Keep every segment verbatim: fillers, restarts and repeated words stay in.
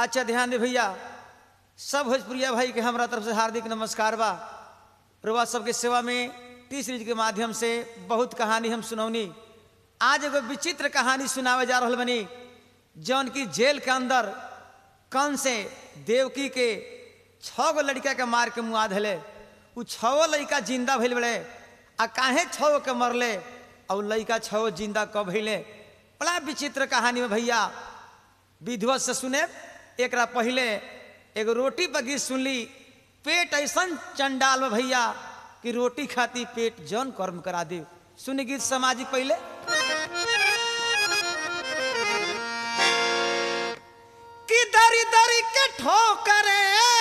अच्छा ध्यान दे भैया, सब भोजपुरिया भाई के हमारा तरफ से हार्दिक नमस्कार बा। रुआ सबके सेवा में टी सीरीज के माध्यम से बहुत कहानी हम सुनौनी। आज एगो विचित्र कहानी सुनावे जा रहा बनी, जौन की जेल के अंदर कौन से देवकी के छः गो लड़का के मार के मुआ धले। उ छो लड़का जिंदा भइल बड़े, आ काहे छो के मरले और लड़का छो जिंदा कब भइले। बड़ा विचित्र कहानी में भैया विधिवत से सुने। एक पहले एगो रोटी पर गीत सुनली। पेट ऐसा चंडाल में भैया कि रोटी खाती पेट जौन कर्म करा दे। सुनी गीत सामाजिक पहले। कि दरी दरी के ठोकरे,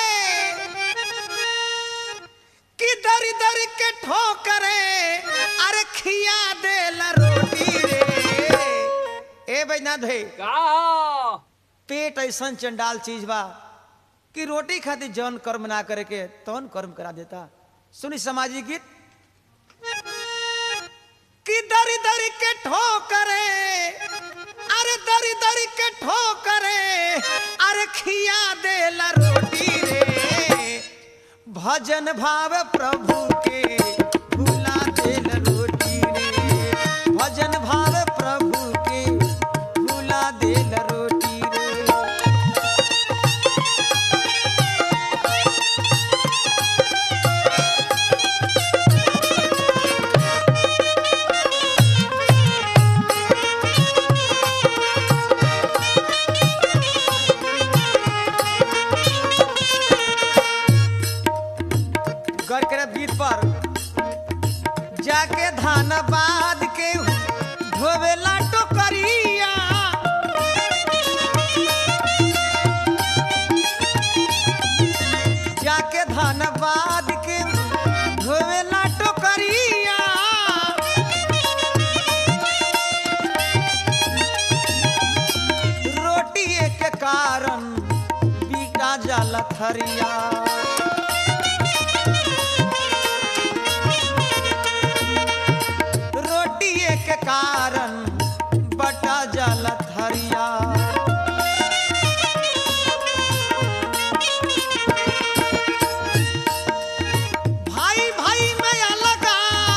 कि दरी दरी के ठोकरे, अरे खिया देला रोटी रे। ए बैना धे का पेट ऐसा चंडाल चीज बा कि रोटी खातिर जौन कर्म ना करे के तौन कर्म करा देता। सुनी सामाजिक गीत। कि दरी दरी के ठोकरे, अरे दरी दरी के ठोकरे, अरे खिया देला रोटी रे। भजन भाव प्रभु के भुला देला रोटी रे। भजन भाव प्रभु के भुला देला रोटी रे। गौर करे गीत पर। जाके धान बाद के धोवेला टोकरिया, जाके धान बाद के धोवेला टोकरिया। रोटी के कारण बीटा जाला थरिया। के कारण बटा जाला थरिया। भाई भाई में अलगा,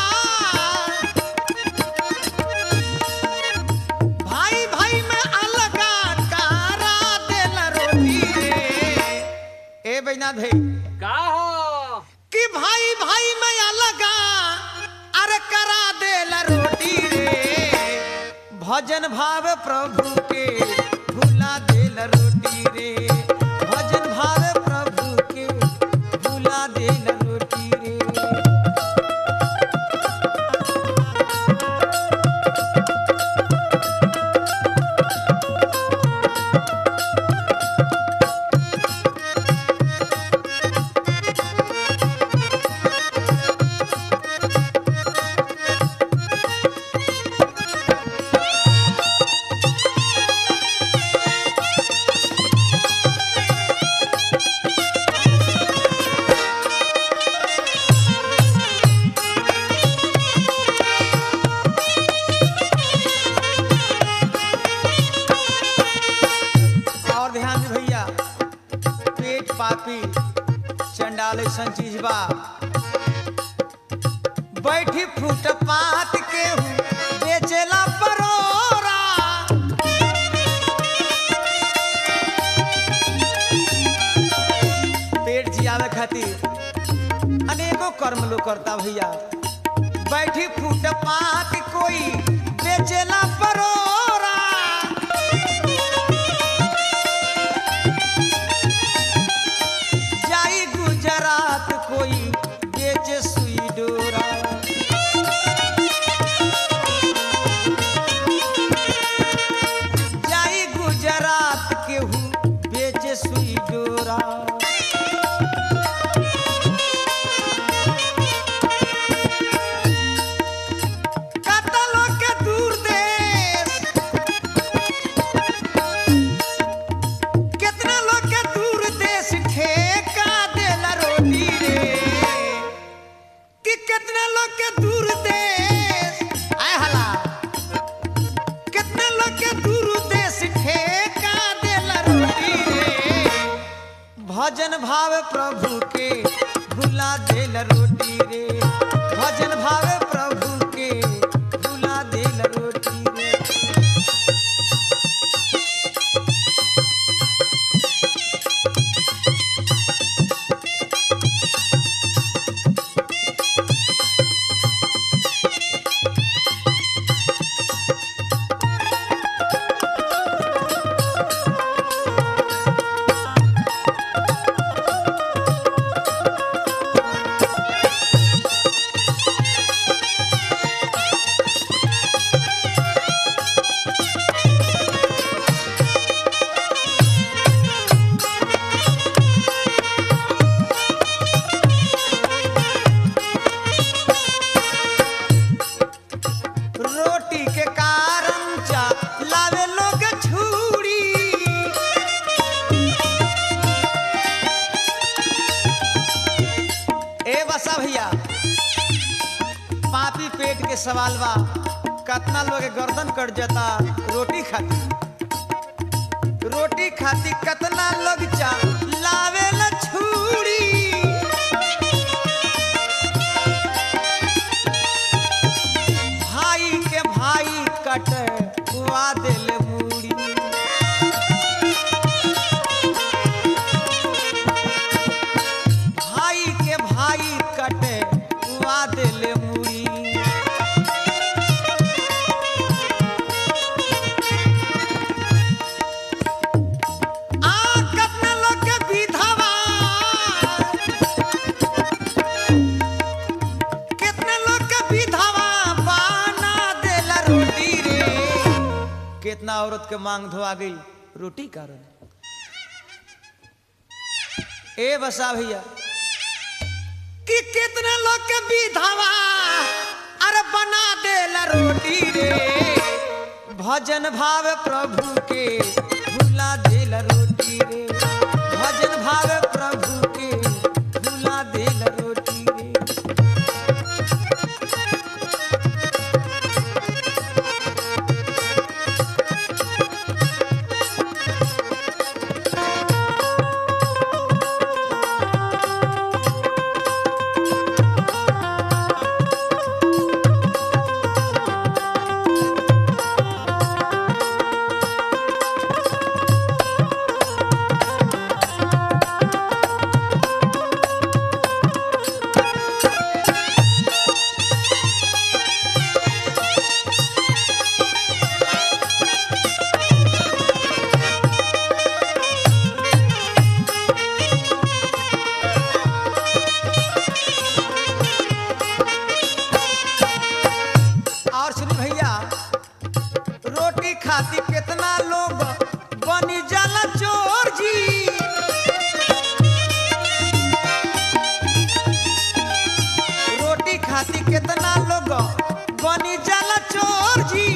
भाई भाई में अलगा कारा देला रोटी रे। ए बैना धे का हो कि भाई भाई में अलगा अरे करा देला रोटी रे। भजन भाव प्रभु के भुला देला रोटी रे। भजन भाव प्रभु के भुला देला रोटी रे। पापी चंडाल ऐसा चीज बा। बैठी फूट पात के बेचेला परोरा। पेट जियावे खातिर अनेकों कर्म लोग करता भैया। बैठी फूट पात कोई बेचेला परोरा। गुजरात कोई बेचे सुई डोरा। जाई गुजरात केहू बेचे सुई डोरा। कतलो के दूर देश, प्रभु के भुला देल रोटी रे भजन भावे प्रभु के भुला देल रोटी रे। रोटी के कारण चा लावे लोग छुरी ए बसा भैया पापी पेट के सवाल बा कितना लोग के गर्दन कट जाता रोटी खाती रोटी खाती कितना लोग चा लावे ला छुरी भाई के भाई कट हुआ दिल मूड़ी भाई के भाई कट हुआ दिल मूड़ी आ कितने लोग के विधवा कितने लोग के विधवा बना देला रोटी रे कितना औरत के मांग धोआ गई रोटी कारण ए बसा भैया कि कितने लोग के विधवा अरे बना देला रोटी रे भजन भाव प्रभु के भुला देला रोटी रे भजन भाव प्रभु के भुला देला रोटी रे। और सुनी भैया रोटी खाती कितना लोग बनी जाला चोर जी रोटी खाती कितना लोग बनी जाला चोर जी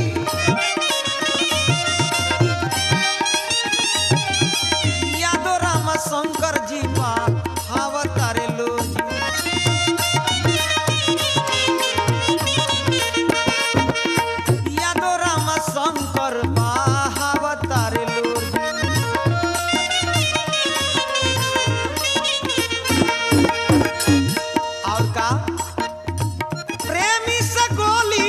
यादो राम शंकर जी पा हावतारे लो जी यादो राम शंकर महावतारे लोर और का प्रेमी से गोली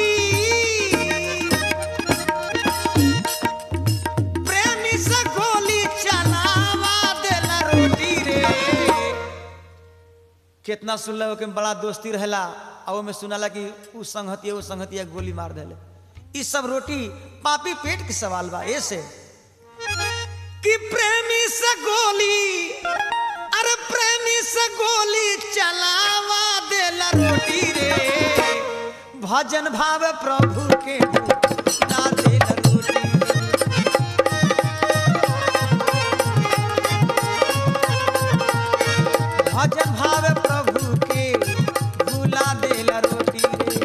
प्रेमी से गोली चलावा देला रोटी रे कितना सुनल के बड़ा दोस्ती रहेला और में सुनाला कि उ संगतिया उ संगतिया गोली मार देले ई सब रोटी पापी पेट के सवाल बा ऐसे कि प्रेमी से गोली अरे प्रेमी से गोली चलावा देला रोटी रे भजन भाव प्रभु के ना देला रोटी भजन भाव प्रभु के भुला देला रोटी रे।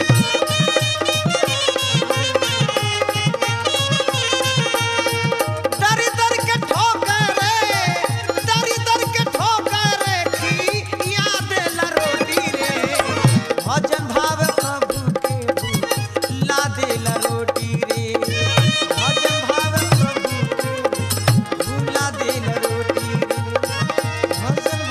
दरी दर के ठोकर दरी दर के ठोकर खिया देला रोटी रे भजन भाव प्रभु के भुला देला रोटी रे भजन भाव प्रभु के भुला देला रोटी रे भजन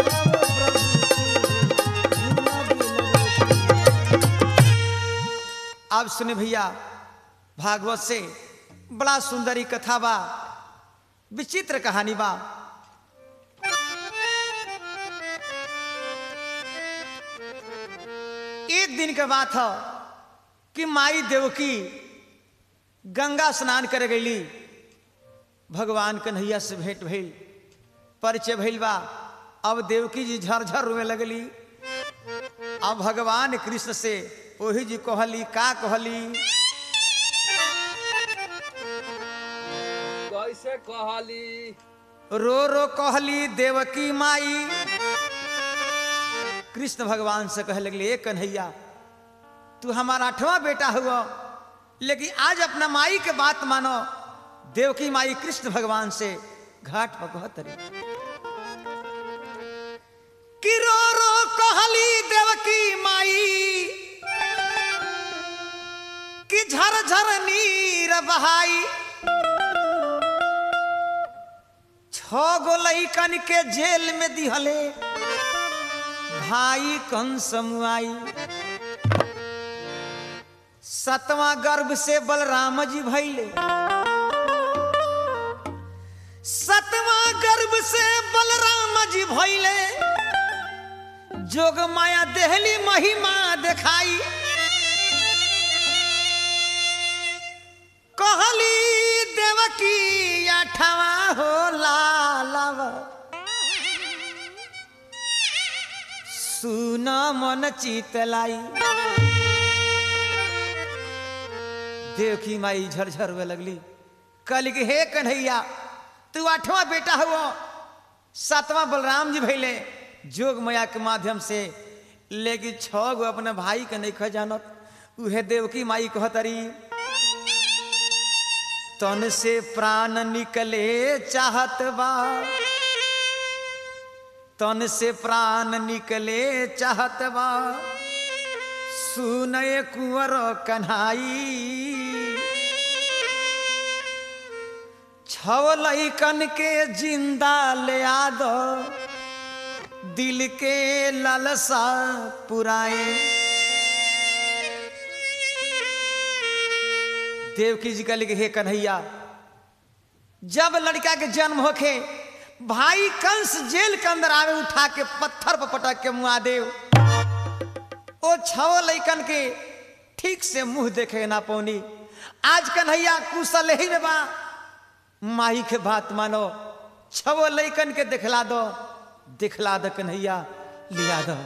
आप सुने भैया भागवत से बड़ा सुंदरी कथा बा, विचित्र कहानी बा। एक दिन के बात है कि माई देवकी गंगा स्नान कर गईली, भगवान कन्हैया से भेंट भइल, परिचय भइल बा। अब देवकी जी झरझर रोए लगली। अब भगवान कृष्ण से ओही जी कहली, का कहली? कैसे कहली? रो रो कहली देवकी माई। कृष्ण भगवान से कह लगले, ए कन्हैया, तू हमारा आठवां बेटा हुआ, लेकिन आज अपना माई के बात मानो। देवकी माई कृष्ण भगवान से घाट पर कहत रही कि रो रो कहली देवकी माई कि झर झर नीर बहाई। छो गो लइकन के जेल में दिहले भाई कंस मुआई। सतवां गर्भ से बलराम जी भइले, सतवां गर्भ से बलराम जी भइले। जोग माया देहली महिमा देखाई। कहली देवकी आठवा हो लालव, सुन मन चितलाई। देवकी माई झरझर हुए लगली, कहली कि हे कन्हैया, तू आठवां बेटा हुआ, सातवां बलराम जी भइले जोग माया के माध्यम से, लेकिन छह गो अपने भाई के नहीं जानत। उहे देवकी माई कहतरी, तन से प्राण निकले चाहत बा, तन से प्राण निकले चाहत बा, सुनए कुंवर कन्हाई। छव लइकन के जिंदा ले आ दो, दिल के लालसा पुराए। देवकी जी कहली कि हे कन्हैया, जब लड़का के जन्म होखे, भाई कंस जेल के अंदर आवे, उठा के पत्थर पर पटक के मुआ देव। ओ छव लइकन के ठीक से मुंह देखे ना पौनी। आज कन्हैया कुशल ही में बा, माई के बात मानो, छव लइकन के दिखला दो, दिखला दो कन्हैया, लिया दो।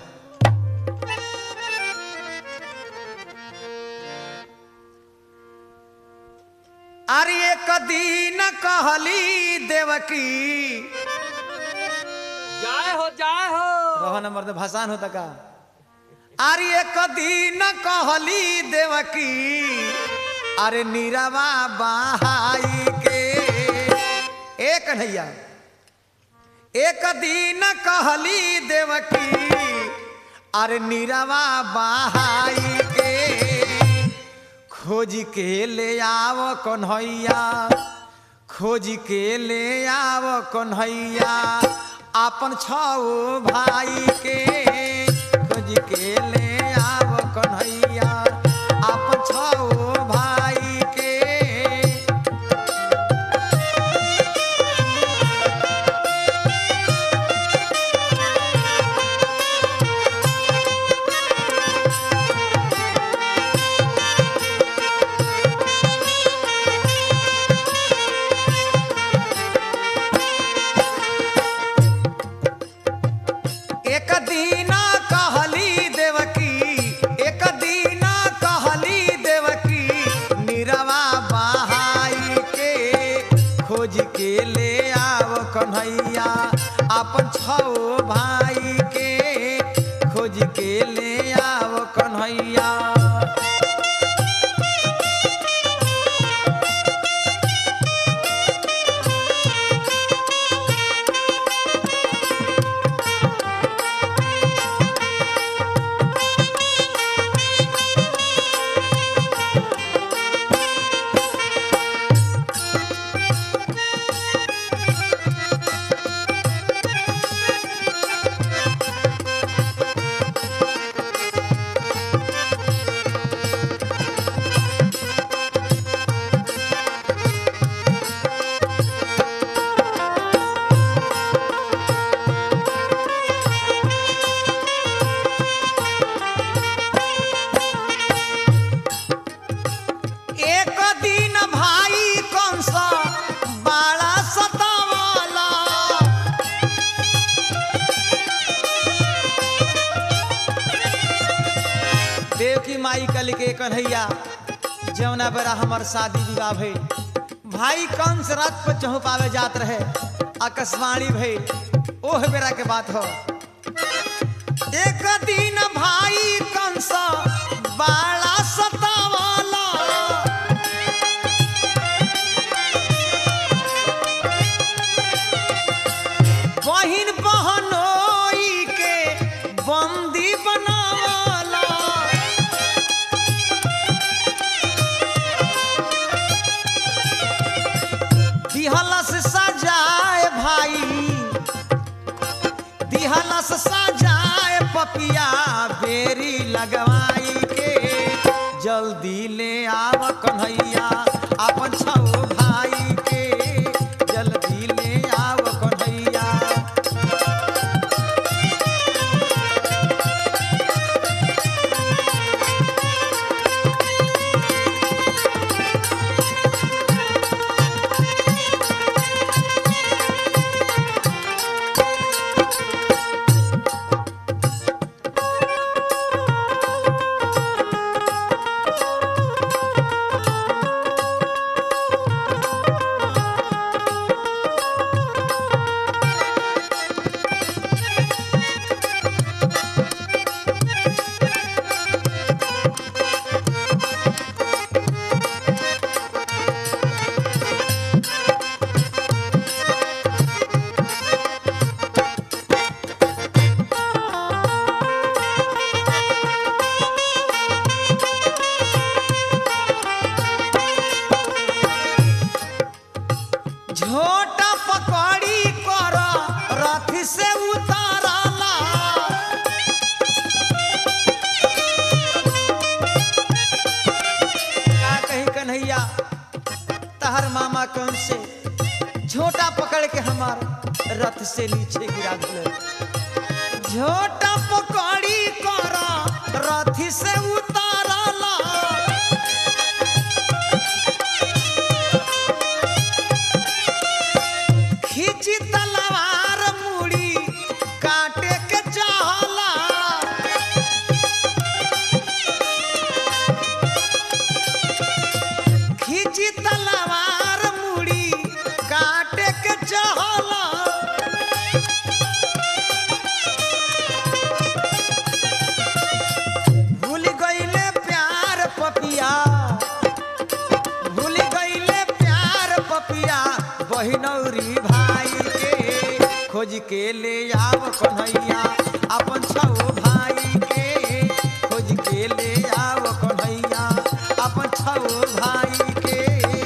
अरे कदी न कहली देवकी, जाए हो जाए हो। रहो न मर्द, भाषण होता का? अरे कदी न कहली देवकी, अरे नीरवा बहाई के। ए कन्हैया, एक दिन कहली देवकी, अरे नीरवा बहाई के। खोज के ले आओ कन्हैया, खोज के ले आओ कन्हैया, अपन छो भाई के। खोज के ले आओ कन्हैया, अपन छो भाई के। एक दिन कहली देवकी, एक दिन कहली देवकी, नीरवा बहाई के। खोज के ले आओ कन्हैया, अपन छो भाई के। खोज के ले आओ कन्हैया। देवकी माई कल के कन्हैया जौना बेरा हमार शादी विवाह भइल भाई कंस रथ पर चौपावे जात रहे आकाशवाणी भइल ओह बेरा के बात हो। एक दिन भाई कंस बाला सतावाला बहिन बहनोई के बंदी बनावाला दिहलस सजाए भाई दिहलस सजाए पपिया बेरी लगवाई के जल्दी ले आव कन्हैया अपन छौ भाई के जल्दी ले आव कन्हैया। झोटा पकड़ी कर रथ से उतारला का कही कन्हैया तहर मामा कौन से झोटा पकड़ के हमार रथ से नीचे गिरा दिले झोटा पकड़ी कर रथ से उतारला खींची तलवार मुड़ी काटे के चाहला खींची तलवार मुड़ी काटे के चाहला भूल गईले प्यार पपिया भूल गईले प्यार पपिया बहिनौरी भाई के खोज के ले आव कन्हैया अपन छौ भाई के खोज के ले आव कन्हैया अपन छौ भाई के।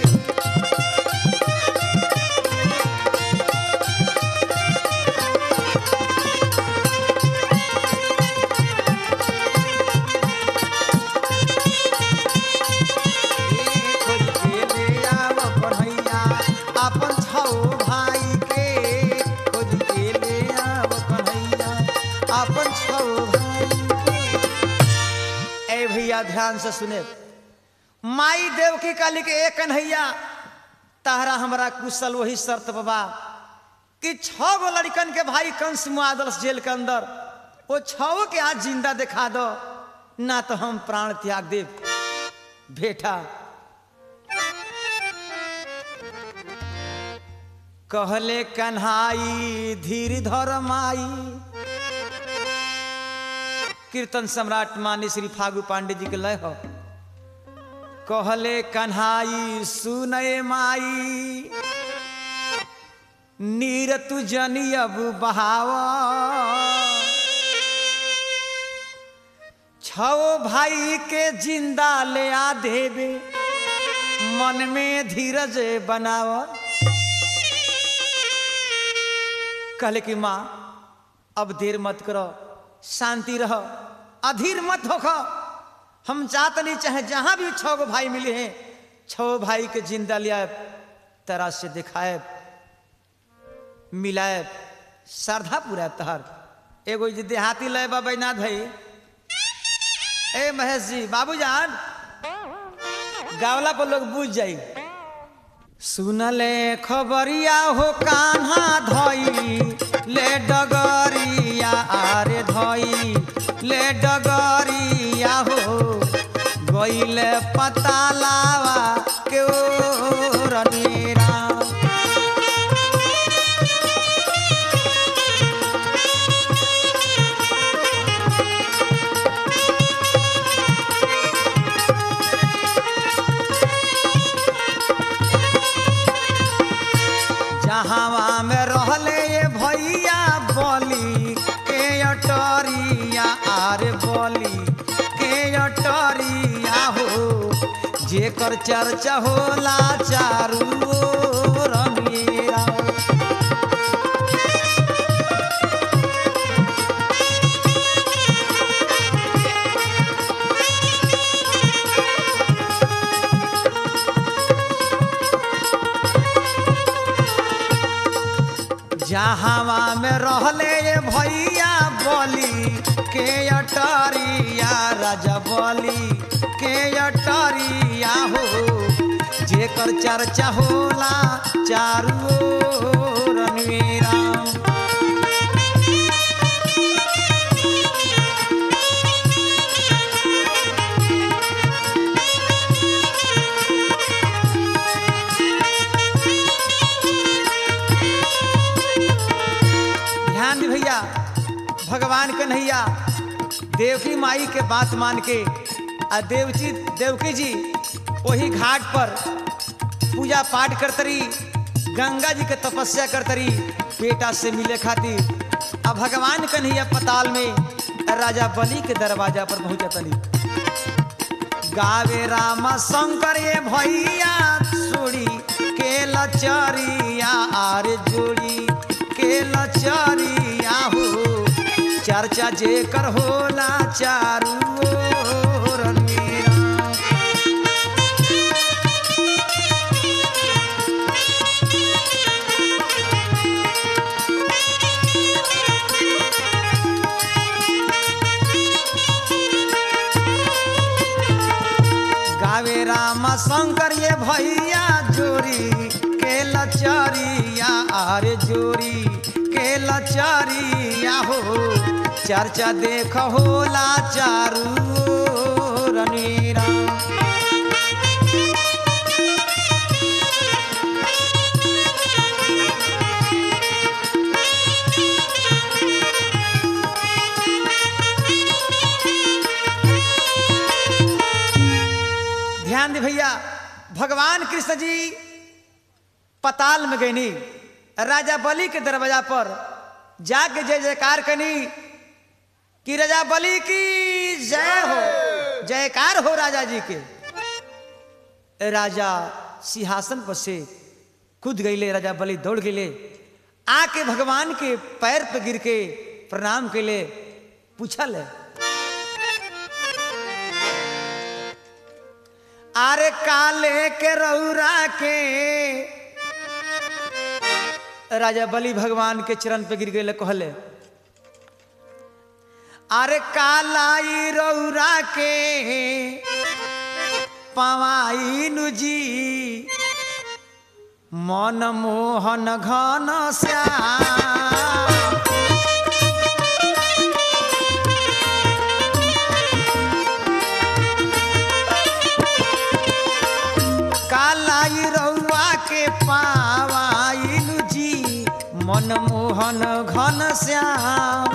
खोज के ले आव कन्हैया अपन छौ भाई के खोज के ले आव कन्हैया अपन छौ भाई के। ए भैया ध्यान से सुने माई देवकी काली के एक कन्हैया ताहरा हमरा कुशल वही शर्त बाबा कि छह गो लड़कन के भाई कंस मुआदलस जेल के अंदर वो छो के आज जिंदा दिखा दो ना तो हम प्राण त्याग देव बेटा। कहले कन्हाई धीर धर माई कीर्तन सम्राट मानी श्री फागु पांडे जी के लय हो। कहले कन्हाई सुनय माई नीर तू जनी अब बहावा छो भाई के जिंदा ले आ देवे मन में धीरज बनावा। कहले कि माँ अब देर मत करो शांति रहो अधीर मत होखो हम चाहते नहीं चाहे जहां भी छो गो भाई मिले हैं छो भाई के जिंदा लिया तरह से दिखाए मिलाए श्रद्धा पूरा तहर एगो जी देहाती लय बैनाथ भाई ए महेश जी बाबूजान गावला पर लोग बुझ जाई। सुनले खबरिया हो कान्हा धई ले डगरिया आरे धई ले डगरिया हो गईल पता लावा के ओ रनेरा जहावा में रहले ये भैया बोली के अटरिया आरे बोली के अटरिया हो जेकर चर्चा होला चारू ओर मेरा जहावा में रहले ये भैया बोली के अटरिया राजा बोली के अटरिया हो जेकर चर्चा होला चारू ओर मेरा ध्यान दे भैया भगवान कन्हैया देवकी माई के बात मान के आ देवजी देवकी जी वही घाट पर पूजा पाठ करतरी गंगा जी के तपस्या करतरी बेटा से मिले खातिर अब भगवान कन्हैया पताल में राजा बलि के दरवाजा पर पहुंचतनी गावे राम शंकर ये भैया सुड़ी के लचरिया आरे जोड़ी के लचरिया हो चर्चा जेकर होला चारू ओर मेरा गावे राम शंकर ये भैया जोरी के लचरिया आरे जोरी के लचरिया हो चर्चा देख होला चारू ओर मेरा ध्यान दे भैया भगवान कृष्ण जी पताल में गईनी राजा बलि के दरवाजा पर जाके जय जयकार कनी कि राजा बलि की जय हो जयकार हो राजा जी के राजा सिंहासन पर से कूद गईले राजा बलि दौड़ गईले आके भगवान के पैर पे गिर के प्रणाम कैले पूछल आरे काले के रौरा के राजा बलि भगवान के चरण पे गिर गए कहले अरे कालाई रौरा के पवाई नुजी मन मोहन घन श्याम कालाई रौआ के पावाई नुजी मन मोहन घन श्याम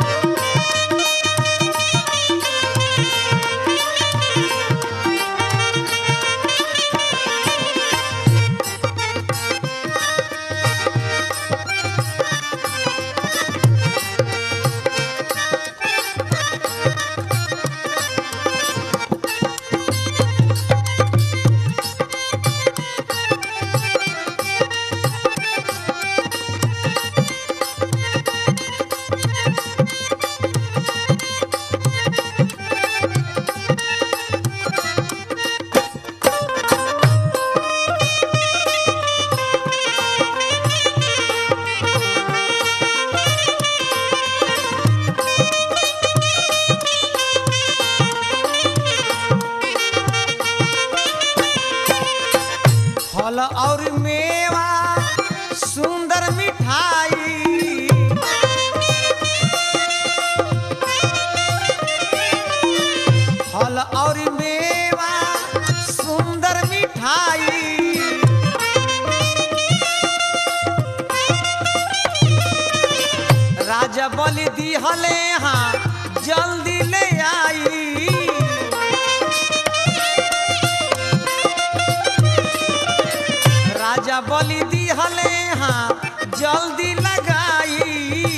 फल और मेवा सुंदर मिठाई फल और और मेवा सुंदर मिठाई राजा बलि दिहले हाँ जल्दी ले आई राजा बलि दिहले हाँ जल्दी लगाई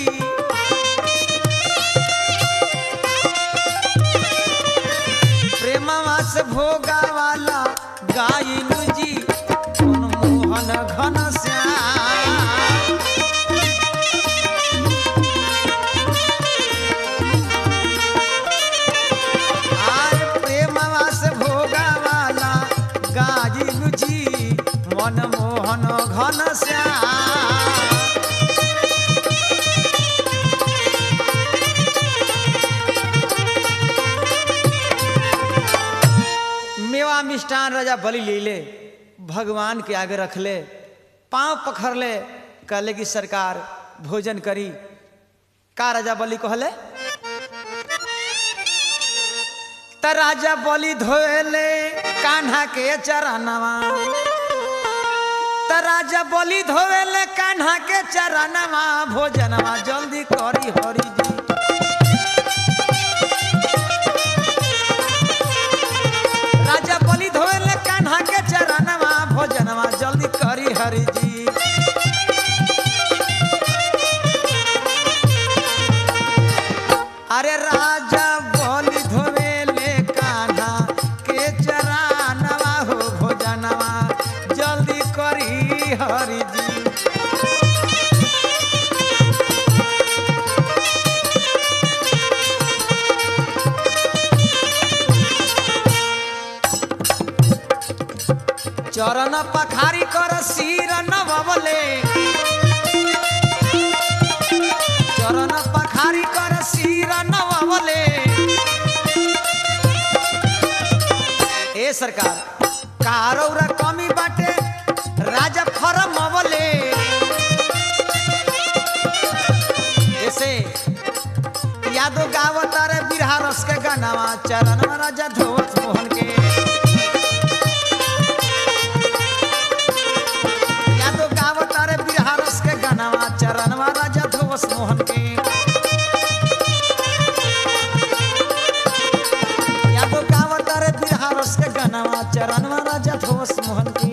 प्रेमवा से भोगा वाला गायनु जी मोहन घन श्याम आर प्रेमवा से भोगा वाला गायनु जी मन मोहन घन श्याम मेवा मिष्ठान राजा बलि ले ले भगवान के आगे रख ले पांव पखड़ ले कहले कि सरकार भोजन करी का राजा बलि कहले त राजा बलि धोले कान्हा के चरणवा त राजा बलि धोले कान्हा के चरणवा भोजनवा जल्दी करी हरि जी राजा बलि धोले कान्हा के चरणवा भोजनवा जल्दी करी हरि जी अरे राजा बलि धोले कान्हा के चरणवा हो भोजनवा जल्दी करी हरि जी चरण पखारी कर सिर नवले चरण पखारी कर सिर नवले ए सरकार कारौरा कमी बाटे राजा फरमवले ऐसे यादो गावत रे बिरहा रस के गानावा चरण राजा धोवत मोहन के चरणवा राजा धोवस मोहन के यादो गावत रे बिरहा रस के गानावा चरणवा राजा धोवस मोहन के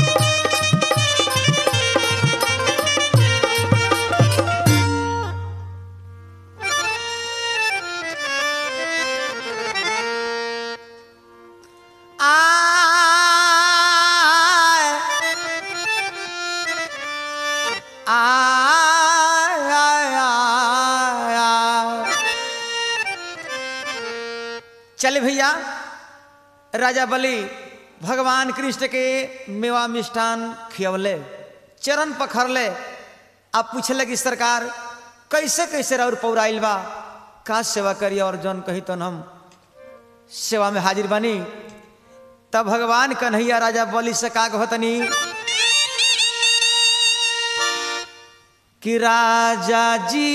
चले भैया राजा बलि भगवान कृष्ण के मेवा मिष्ठान खियवले चरण पखड़ले आप पूछले कि सरकार कैसे कैसे और पौराइल बा का सेवा करिए और जौन कही तो हम सेवा में हाजिर बनी तब भगवान कन्हैया राजा बलि से का कहतनी कि राजा जी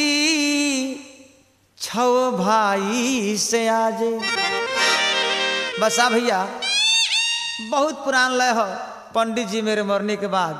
छो भाई से आजे बस आ भैया बहुत पुरान लय हो पंडित जी मेरे मरने के बाद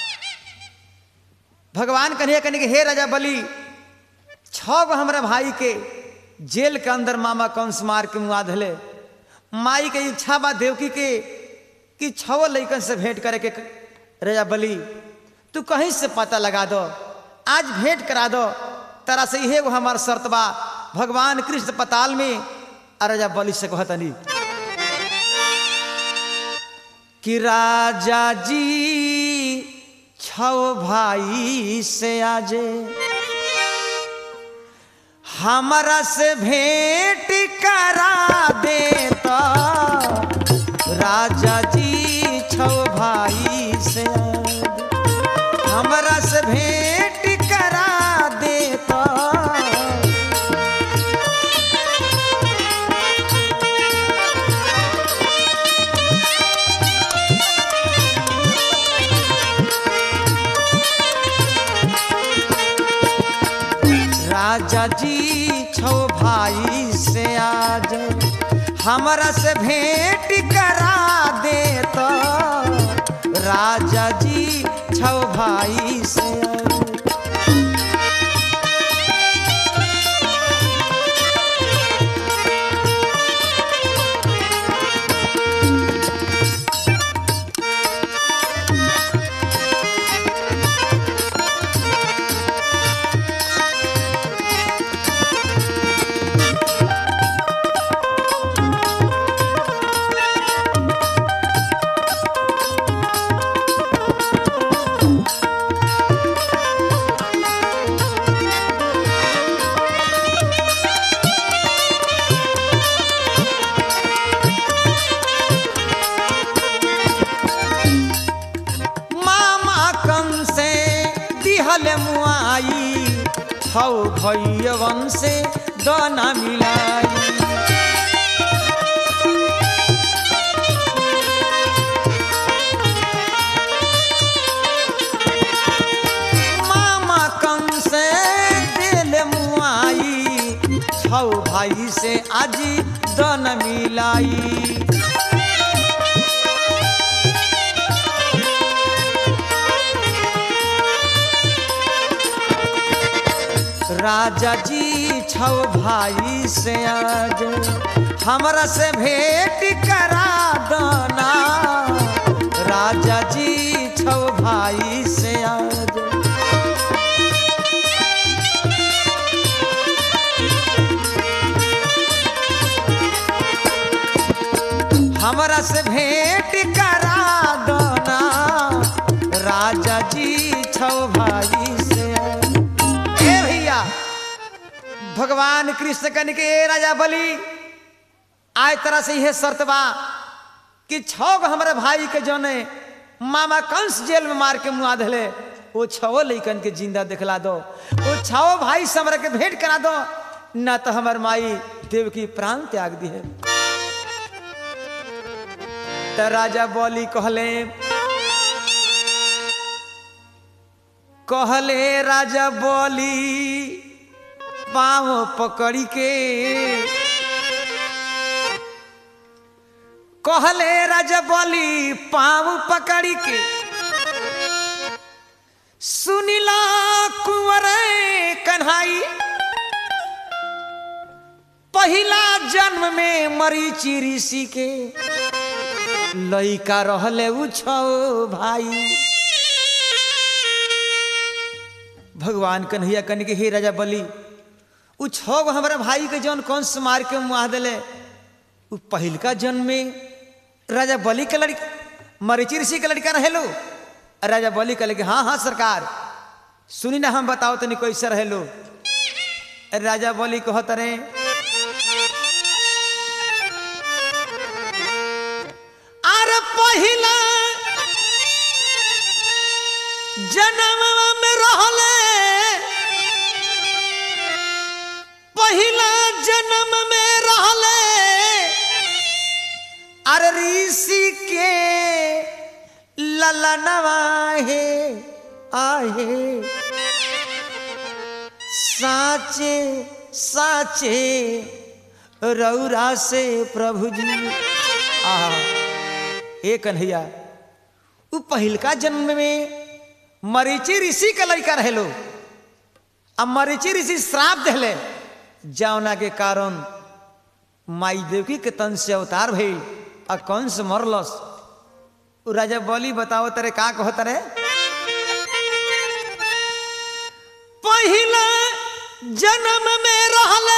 भगवान कन्हैया कहने के हे राजा बलि छो गो हमारे भाई के जेल के अंदर मामा कंस मार के मुआ धले माई के इच्छा बा देवकी के कि छो लइकन से भेंट करे के राजा बलि तू कहीं से पता लगा दो आज भेंट करा दो तरह से यही हमार शर्त बा भगवान कृष्ण पताल में राजा बलि से कहतनी कि राजा जी छो भाई से आजे हमारा से भेंट करा दे तो राजा जी छो भाई से हमारा से भेंट करा दे तो राजा जी छो भाई से आज हमरा से भेंट करा दे तो राजा जी छौ भाई से मुआई छौ भैयवन से दाना मिलाई मामा कम से दिल मुआई छौ भाई से आज दाना मिलाई राजा जी छौ भाई से आज हमरा से भेंट करा दना राजा जी छौ भाई से आज हमरा से भेंट करा दना राजा जी छौ भाई से भगवान कृष्ण कन के राजा बलि आय तरह से यह शर्त बा कि छो गो हमारे भाई के जौने मामा कंस जेल में मार के मुआ दिले वो छो लइकन के जिंदा दिखला दो वो छो भाई से हमरा के भेंट करा दो न तो हमार माई देव की प्राण त्याग दी है। तो राजा बलि कहले कहले राजा बलि पाँव पकड़ी के कहले राजा बलि पाँव पकड़ी के सुनिला कुंवर कन्हाई पहिला जन्म में मरीचि ऋषि के लइका रहले उ छौ भाई। भगवान कन्हैया कन के हे राजा बलि उ छो गो हमारे भाई के जौन कौन से मार के मुआ दिले उ पहिलका जन्म में राजा बलि के लड़का मरीचि ऋषि के लड़का रहेलो। राजा बलि कहले कि हाँ हाँ सरकार सुनी ना हम बताओ तनी कैसे रहेलो। राजा बलि कहत रे अरे पहिला जन्म में रहले पहिला जन्म में रहले अरे ऋषि के ललनवा है आहे साचे साचे रौरा से प्रभु जी आ ए कन्हैया उ पहिलका जन्म में मरीचि ऋषि का लड़का रहेलो। अब मरीचि ऋषि श्राप दिले जौना के कारण माई देवकी के तन से अवतार भइल आ कंस मरलस। उ राजा बलि बताओ तरे का कहत रे पहिला जन्म में रहले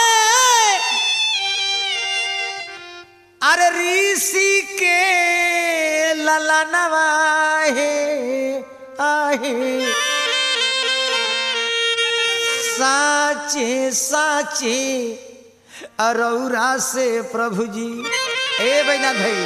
अरे ऋषि के ललनवा है आहे साचे साचे अरौरा से प्रभु जी। ए बैना भाई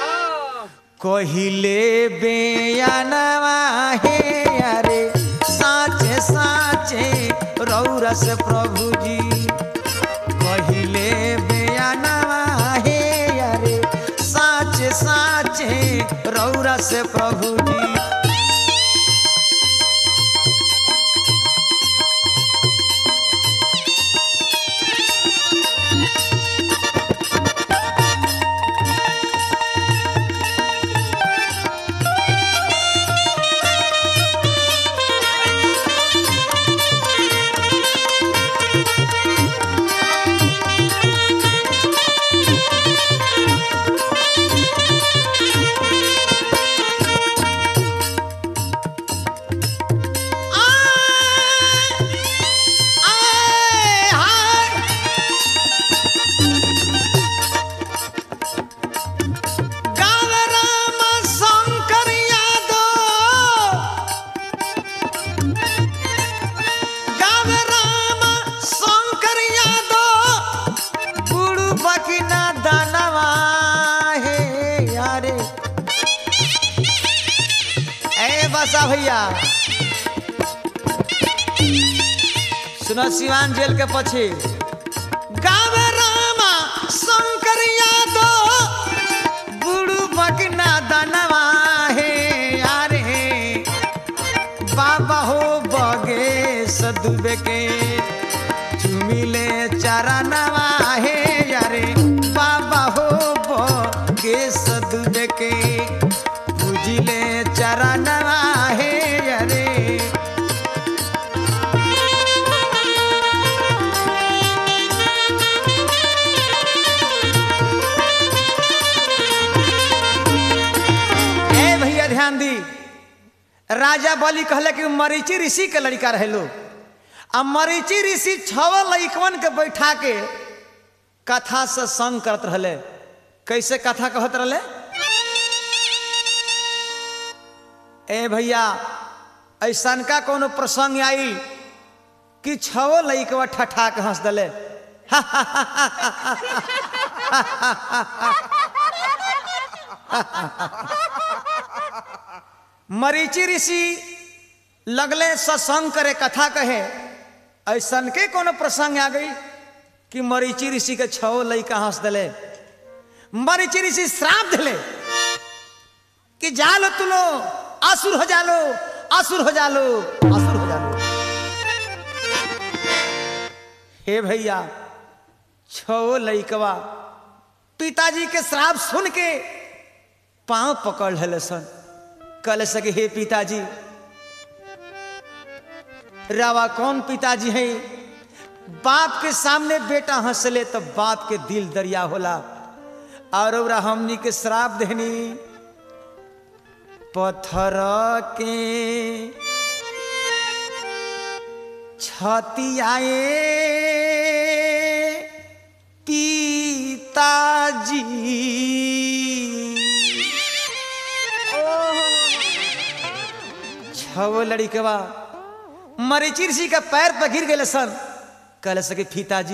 कहिले बेयानवा है अरे साचे साचे रौरा से प्रभु जी कहिले बेयानवा है अरे साचे साचे रौरा से प्रभु जी। बसा भैया सुनो सिवान जेल के पछी गाँव रामा शंकर यादव बुढ़ू बकना दनवा है यारे बाबा हो बगे सदुबे के चुमिले चरणवा है यारे बाबा हो बगे सदुबे के पूजिले चरणवा है यारे ध्यान दी राजा बलि कहले कि मरीचि ऋषि के लड़का रहे लो आ मरीचि ऋषि छव लड़कवन के बैठा के कथा से संग करत रहले। कैसे कथा कहत रहले? ए भैया ऐसन का कोनो प्रसंग आई कि छव लड़कवा ठठा के हंस दले मरीचि ऋषि लगले सत्संग करे कथा कहे। ऐसन के कोनो प्रसंग आ गई कि मरीचि ऋषि के छो लइका हंस दिले। मरीचि ऋषि श्राप दिले कि जालो तुलो असुर हो जालो असुर हो जालो असुर हो जालो। हे भैया छो लइकवा पिताजी के श्राप सुन के पांव पकड़ ले सन। कल सके हे पिताजी रावा कौन पिताजी है? बाप के सामने बेटा हंसले तो बाप के दिल दरिया होला और हमनी के श्राप देनी पत्थर के छतियाए पिताजी छो लड़कवा मरीचि ऋषि का पैर पर गिर गए सन। कह सके पिताजी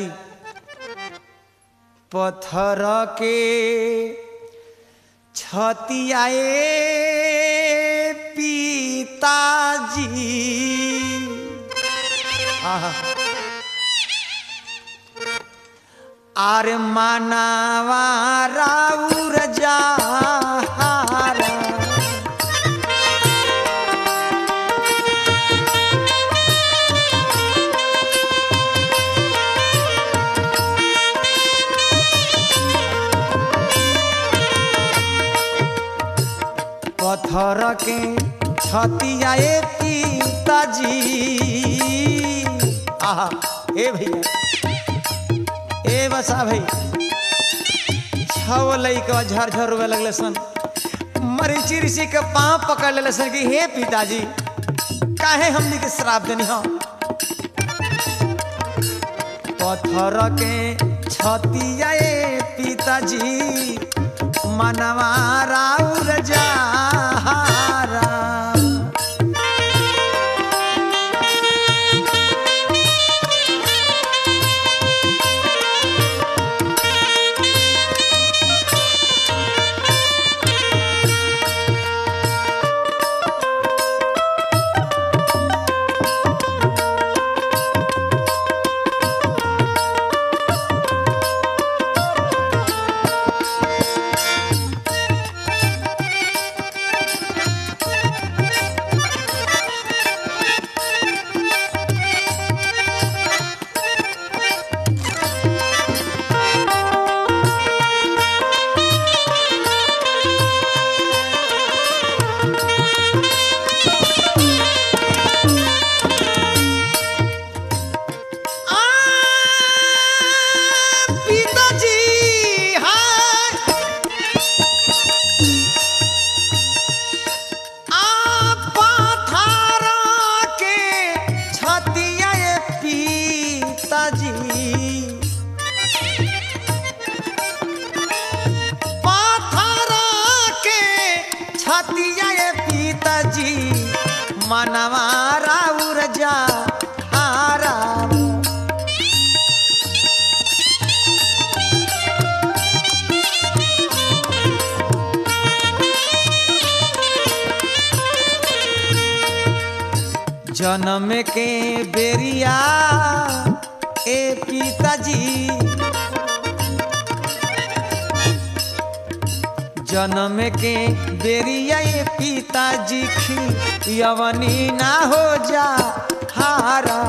पत्थर के छतियाए पिताजी आर मानावा राउर जहारा पत्थर के छतियाए पिताजी। आहा ए भैया ए बसा भाई छो लइका झरझर रोवे लगले सन। मरीचि ऋषि के पांव पकड़ ले सन कि हे पिताजी काहे हमनी के श्राप देनी हो? पत्थर के छतियाए पिताजी मनवा राउर जहारा मनवा राउर जहारा जन्म के बेरिया ए पिताजी जन्म के बेरिया ए पिताजी यवनी ना हो जा हारा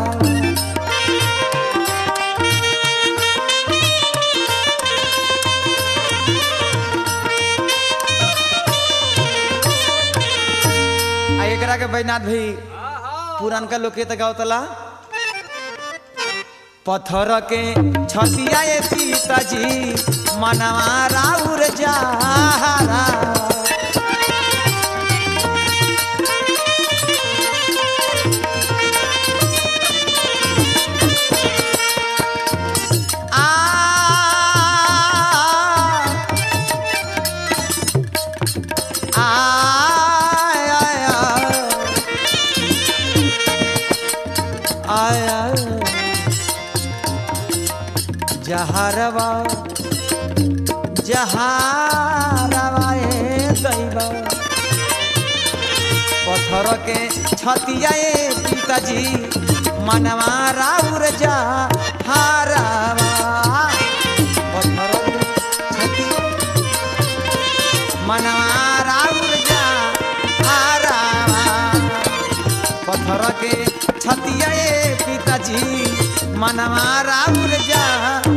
एकरा के बैनाथ भाई पुरान का लोग के गावतला पत्थर के छतिया ए पिताजी मनवा राउर जहारा जहारवा जहारवा ए दैवा पत्थर के छतिया ए पिताजी मनवा राउर जहारवा पत्थर के छतिया मनवा राउर जहारवा पत्थर के छतिया ए पिताजी मनवा राउर जहारवा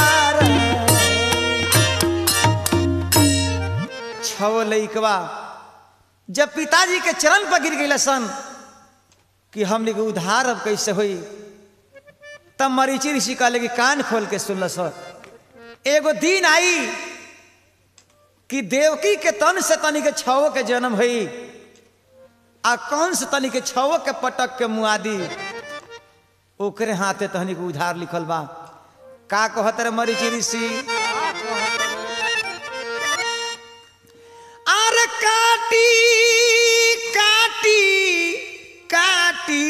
छव लइकवा जब पिताजी के चरण पर गिर गई सन कि हमने के उधार अब कैसे हुई तब मरीची ऋषि कहले कि कान खोल के सुन सर एगो दिन आई कि देवकी के तन से तनी के छवो के जन्म हुई आ कौन से तनी के छवो के पटक के मुआदी ओकरे हाथे तहनी के उधार लिखल बा का कहत रे मरीची ऋषि अरे काटी काटी काटी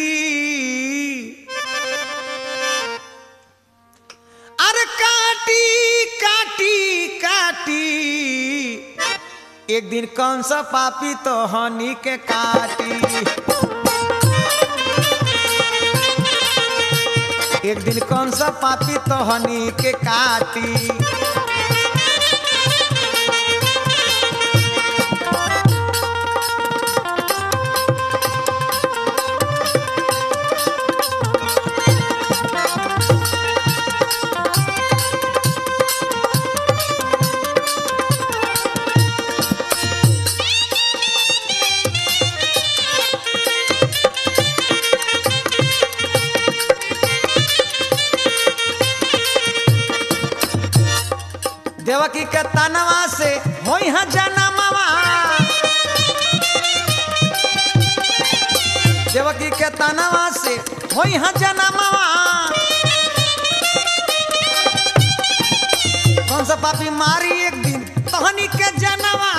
अरे काटी काटी काटी एक दिन कौन सा पापी तो हनी के काटी एक दिन कौन सा पापी तो हनी के काटी देवकी के तनवा से होई हा जनमवा देवकी के तनवा से होई हा जनमवा कौन सा पापी मारी एक दिन तहनी के जनवा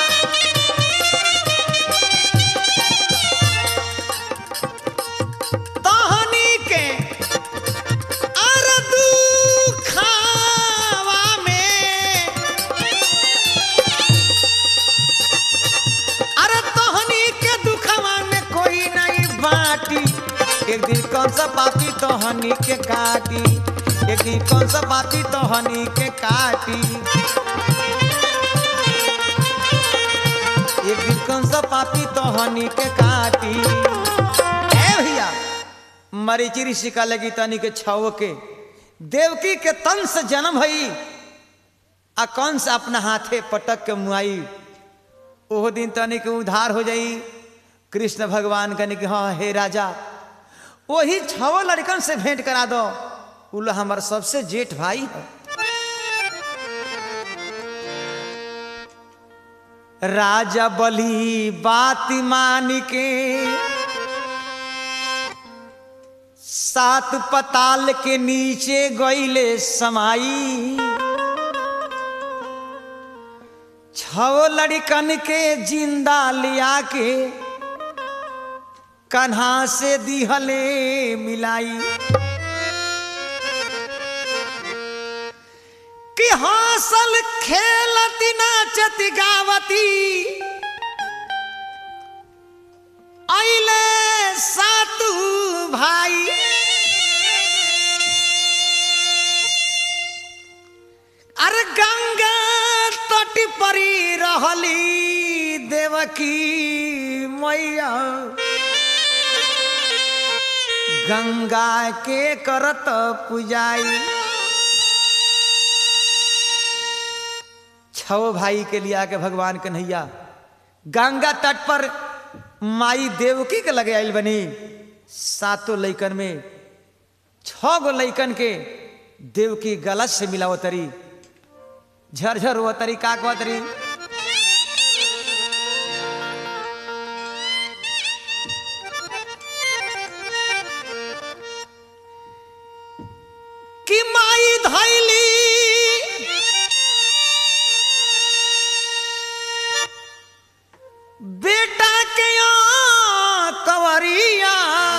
तहनी के एक दिन कौन सा पापी तो हनी के काटी एक दिन कौन सा पापी तो हनी के काटी एक दिन कौन सा पापी तो हनी के काटी ए भैया मरीची ऋषि का लगी तनी के छव के देवकी के तन से जन्म भई आ कौन सा अपना हाथे पटक के मुआई ओह दिन तनी के उधार हो जाई कृष्ण भगवान कहने कि हाँ हे राजा वही छवो लड़कन से भेंट करा दो उल्ला हमारा सबसे जेठ भाई है राजा बली बात मान के सात पताल के नीचे गईले समाई छवो लड़कन के जिंदा लिया के कन्हा से दिहले मिलाई कि हासल खेलती नाचती गावती आइले सातु देवकी मैया गंगा के करत पुजाई। छो भाई के लिए आके भगवान कन्हैया गंगा तट पर माई देवकी के लगे आइल बनी। सातों लइकन में छो गो लइकन के देवकी गलत से मिला तरी, झरझर हुआ तरी, का कह तरी कि माई धैली बेटा के कवरिया,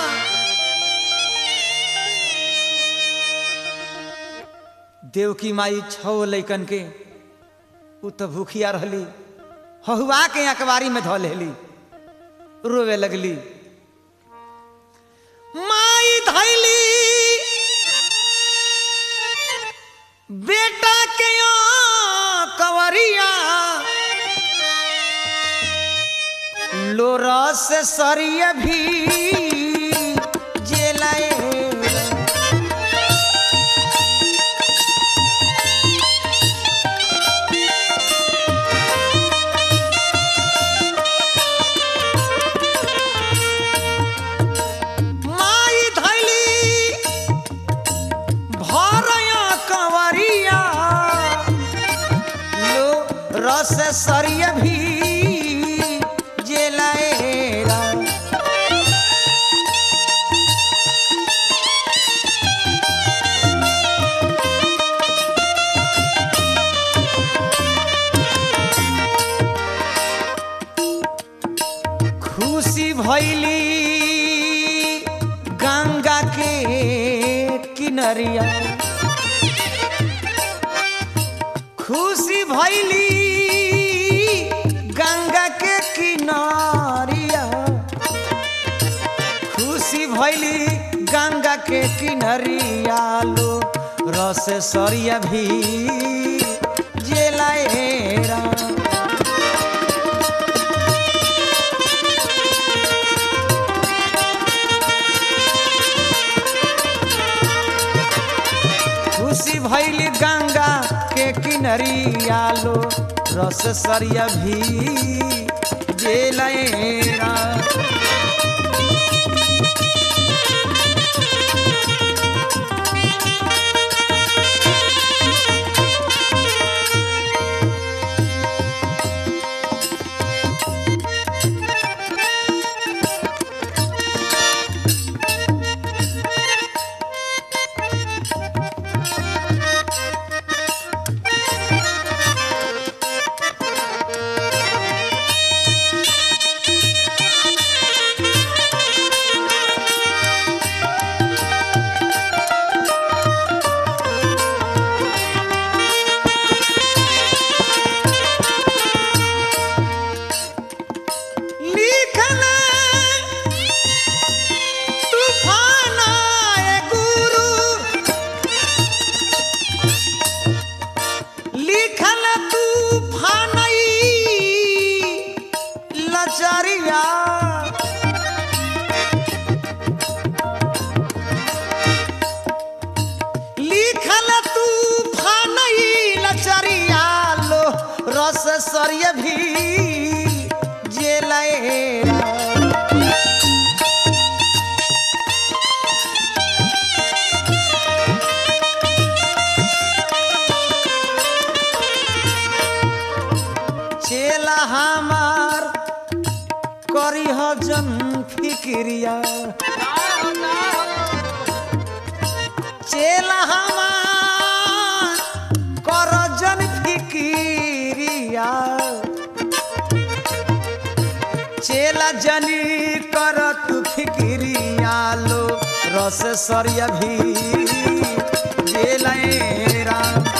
देवकी माई छो लइकन के उ तो भूखिया रहली, हहुआ के अखबारी में धो लेली, रोवे लगली। माई धैली बेटा के कवरिया, लोरा से सरिया भी जेलाए। माई धैली भरया कंवरिया, लोरा से सरिया भी खुशी भैली गंगा के किनरिया, खुशी भैली गंगा के किनारिया, खुशी भैली गंगा के किनरिया, लो रस सरिया भी जेलाएरा। खुशी भैली गंगा के किनरिया, लो रस सरिया भी जेलाएरा। सरिया भी जेलाएरा। चेला हमार करी जन फिक्रिया, चेला हमार कर जन फिक्रिया, चेला जनी कर तू फिक्रिया, लो रस सरिया भी जेलाएरा।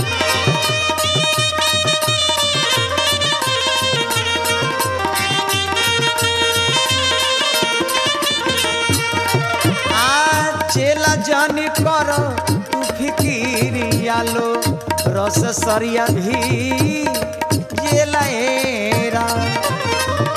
चेला जानी कर तू फिकिरिया, लो रस सरिया भी जेलाएरा।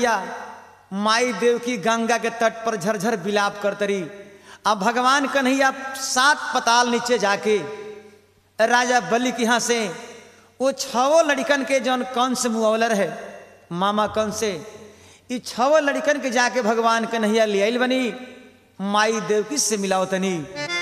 भैया माई देव की गंगा के तट पर झरझर विलाप करतरी। अब भगवान कन्हैया सात पताल नीचे जाके राजा बलि के यहाँ से वो छवो लड़कन के जौन कंस मुअवलर है मामा कंस से ये छवो लड़कन के जाके भगवान कन्हैया ले आइल बनी माई देवकी से मिलाओ तनी।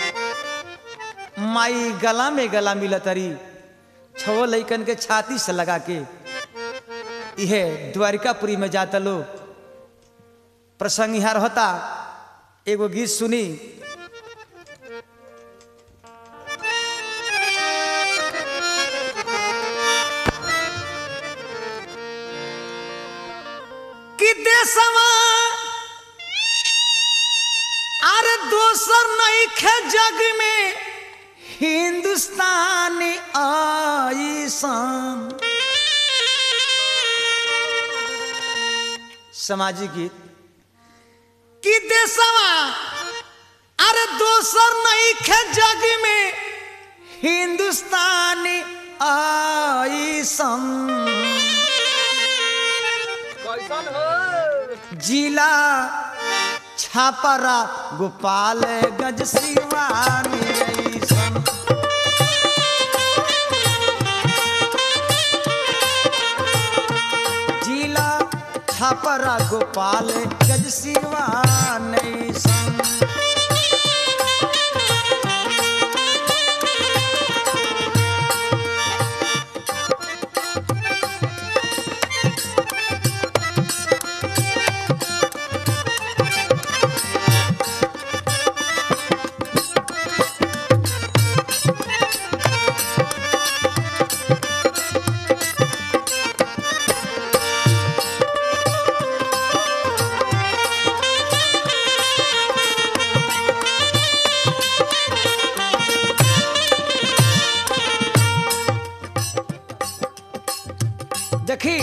माई गला में गला मिलतरी छवो लड़कन के छाती से लगा के यह द्वारिकापुरी में जाता लो प्रसंग यहाँ रहता। एगो गीत सुनी कि देशवा अरे दोसर नहीं खे जग में हिंदुस्तान आईसान। सामाजिक गीत कि देशवा अरे दोसर नहीं खे जग में हिंदुस्तान आईसान। कैसन हो जिला छापरा गोपाल गज शिवानी ऐसन। जिला छापरा गोपाल गज शिवानी ऐसन। देखी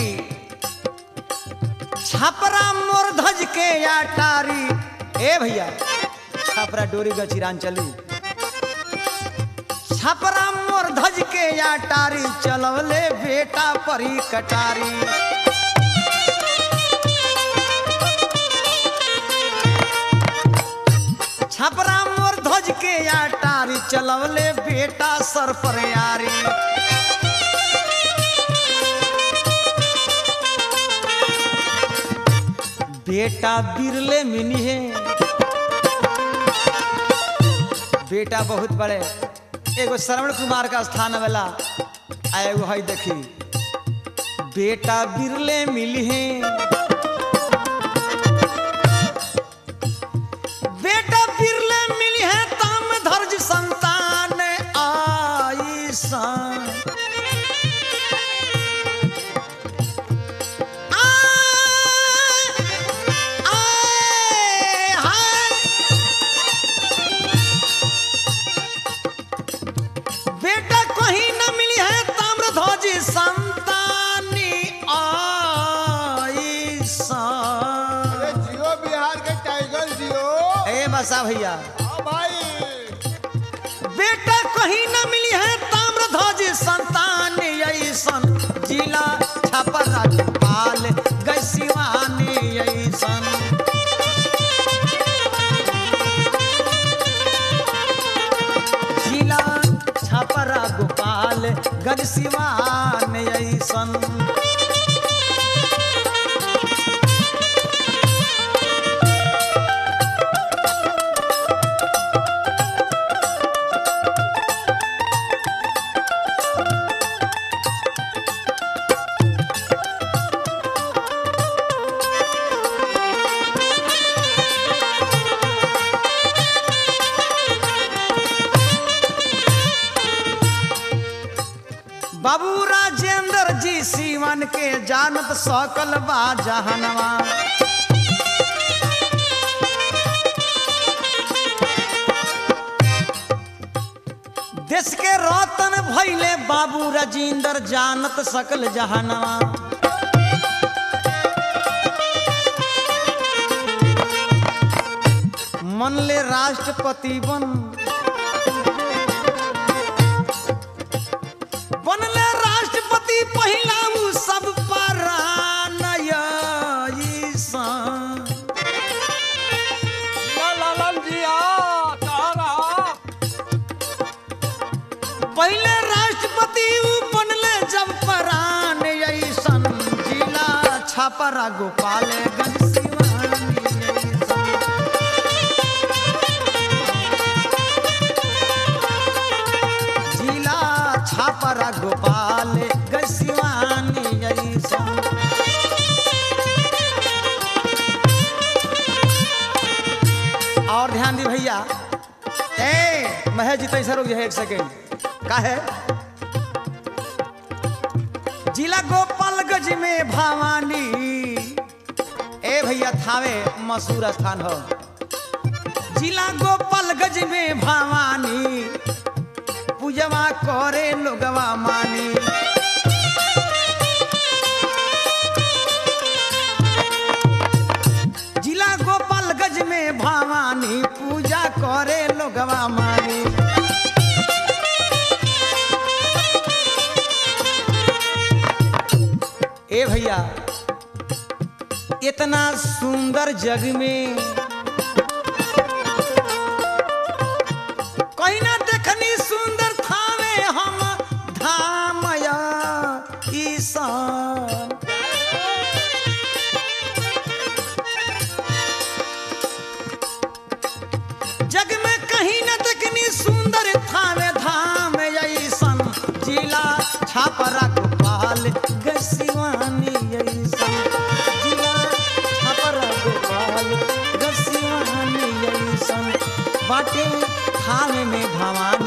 छापरा मोर धज के याटारी ए भैया छापरा डोरी गचिरान चली। छापरा मोर धज के याटारी चलवले बेटा परी कटारी। छापरा मोर धज के याटारी चलवले बेटा सर पर यारी। बेटा बिरले मिनी है बेटा बहुत बड़े एगो श्रवण कुमार का स्थान वाला एगो है देखी बेटा बिरले मिली है। बेटा बिरले मिली है ताम धर्ज संतान आईसान। बसा भैया भाई बेटा कहीं न मिली है ताम्रध्वज संतान ऐसन। जिला छपरा गोपाल गज शिवानी ऐसन। जिला छपरा गोपाल गज शिवानी ऐसन। बाबू राजेंद्र जी सीवन के जानत सकल बा जहनवा। देश के रतन भैले बाबू राजेंद्र जानत सकल जहनवा। मन ले राष्ट्रपति बन बनले राष्ट्रपति पहिला सब पर पहले राष्ट्रपति बनले जब परान ऐसन जिला छापरा गोपालगंज सिवानी ऐसन। जिला छापरा गोपालगंज सिवानी ऐसन। और ध्यान दी भैया, ए महेश जी तैसा रुक जाए एक सेकेंड। का है जिला गोपालगंज में भवानी, ए भैया थावे मशहूर स्थान हो। जिला गोपालगंज में भवानी पूजवा करे लोगवा मानी। जिला गोपालगंज में भवानी पूजा करे लोगवा मानी। ए भैया इतना सुंदर जग में कहीं ना देखनी सुंदर थावे हम धामया ईशान। जग में कहीं ना देखनी सुंदर थावे धाम ईशान। जिला छापरा गोपालगंज सिवानी ऐसन। जिला छापरा गोपालगंज सिवानी ऐसन। बाटे थावे में भवानी